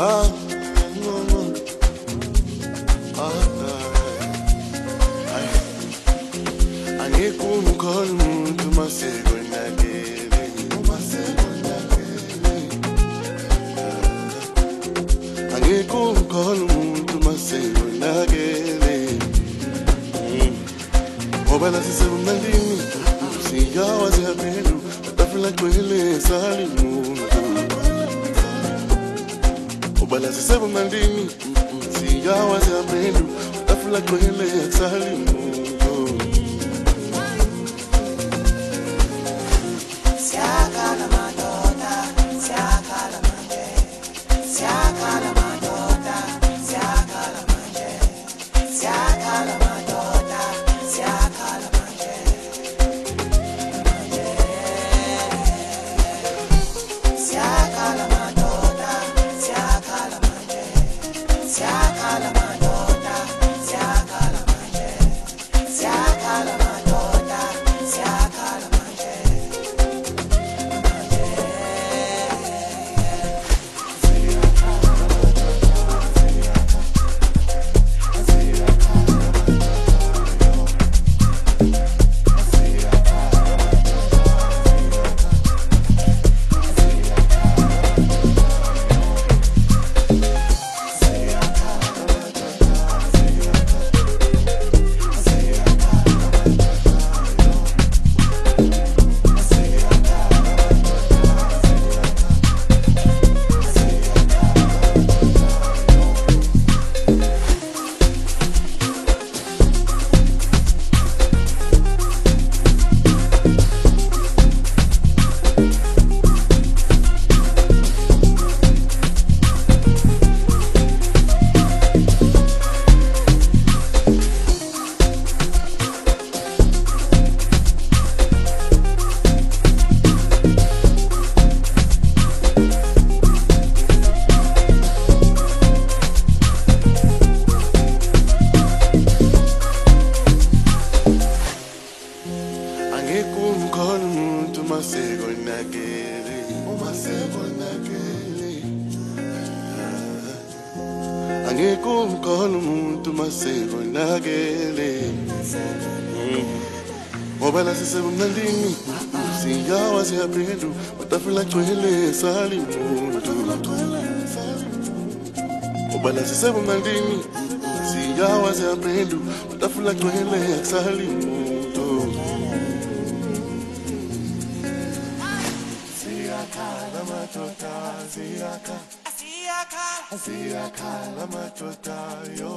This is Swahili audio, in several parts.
Ah, angeke umkhole umuntu maseko nakele, maseko nakele. Angeke umkhole umuntu maseko nakele. Ngoba la sisemnandini, siyawa siyaphendu, batafula gcwele salimuntu. Ngoba la sisemnandini, siyawa siyaphendu, batafula gcwele salimuntu. Maseko nakele, maseko nakele. Angeke umkhole umuntu maseko nakele. Ngoba la sisemnandini, siyawa siyaphendu, batafula gcwele salimuntu. Ngoba la sisemnandini, siyawa siyaphendu, batafula gcwele salimuntu. Siyakhala madoda, siyakhala madoda yo.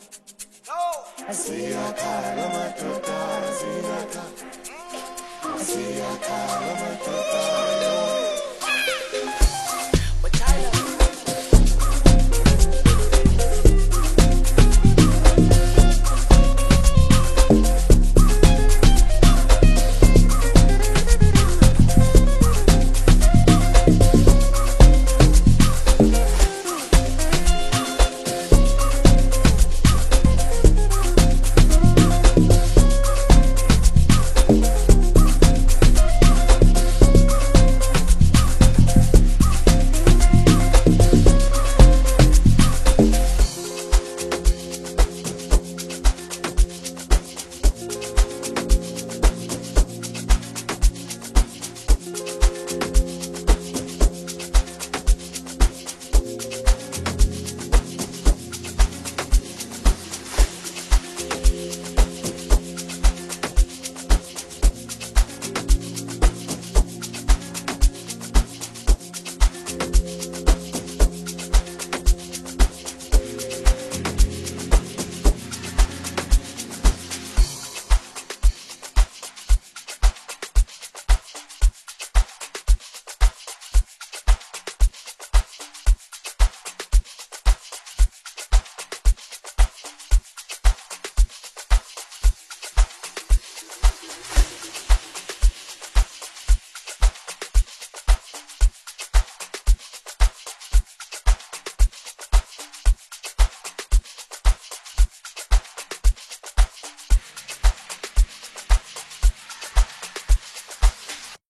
Siyakhala madoda, siyakhala madoda yo.